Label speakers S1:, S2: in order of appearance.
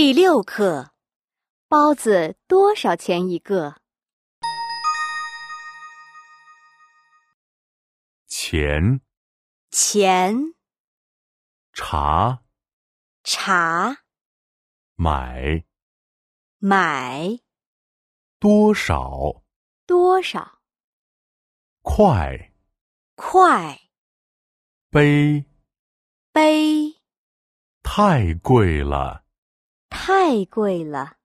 S1: 第6课，包子多少钱一个？
S2: 钱、
S1: 钱、
S2: 茶、
S1: 茶、
S2: 买、
S1: 买、
S2: 多少、
S1: 多少、
S2: 块、
S1: 块、
S2: 杯，
S1: 杯，
S2: 太贵了。
S1: 太贵了。